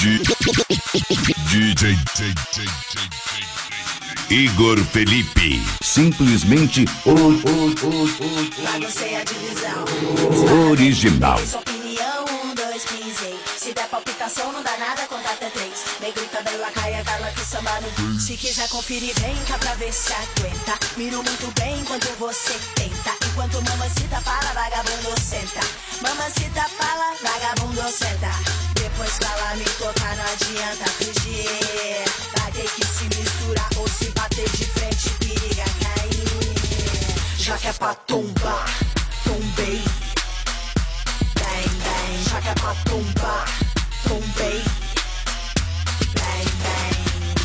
DJ Igor Felipe, simplesmente Baguncei a divisão. original. Sua opinião, 1, 2, 15. Se der palpitação, não dá nada, conta até 3. Vem gritando aí, lacaia, cala que samba no. Se quiser conferir, vem cá pra ver se aguenta. Miro muito bem enquanto você tenta. Enquanto mamacita fala, vagabundo senta. Mamacita fala, vagabundo senta. Depois fala, me tocar, não adianta fugir. Vai ter que se misturar ou se bater de frente, periga cair. Já que é pra tombar, tombei. Bang, bang, já que é pra tombar, tombei. Bang, bang.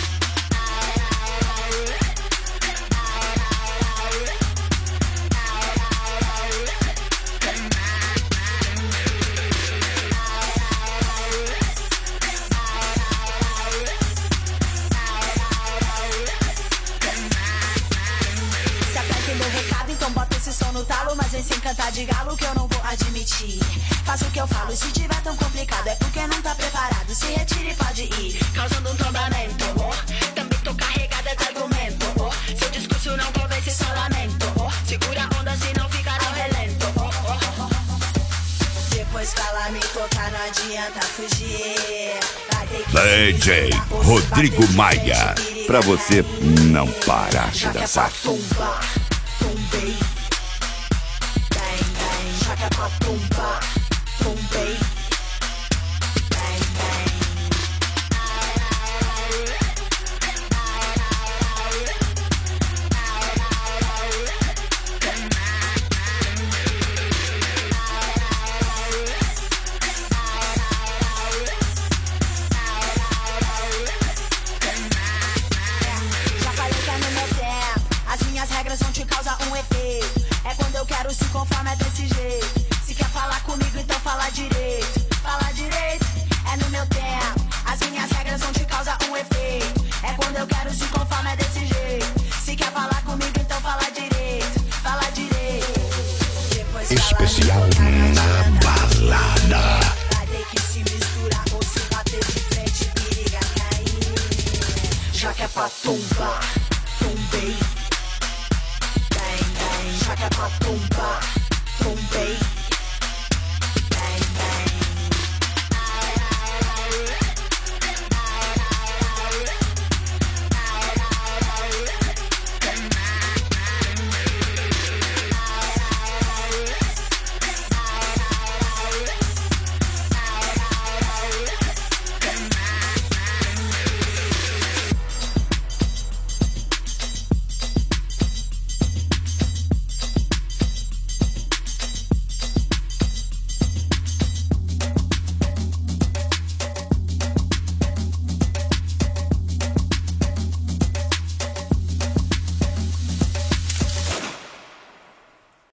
Se aperta meu recado, então bota esse som no talo. Mas vem sem cantar de galo que eu não vou admitir. Faça o que eu falo, se tiver tão complicado é porque não tá preparado. Se retire e pode ir, causando um tombamento. Também tô carregada de argumento. Seu discurso não convence, só lamento. Segura a onda, se não ficar ao relento. Depois fala, me tocar, não adianta fugir. Vai ter que DJ Rodrigo Maia, pra você não parar de já que é dançar. pra tombar, tombei. Bang, bang, já que é pra tombar, tombei. Bang, bang. Já falei que é no meu tempo. As minhas regras vão te causar um efeito. É quando eu quero, se conforma, é desse jeito. Se quer falar comigo, então fala direito. Fala direito, é no meu tempo. As minhas regras vão te causar um efeito. É quando eu quero, se conforma, é desse jeito. Se quer falar comigo, então fala direito. Fala direito. Depois fala, Especial me tocar, não na adianta balada. vai ter que se misturar ou se bater de frente, periga cair. Já que é pra tombar, tombei. Bang, bang, já que é pra tombar, tombei.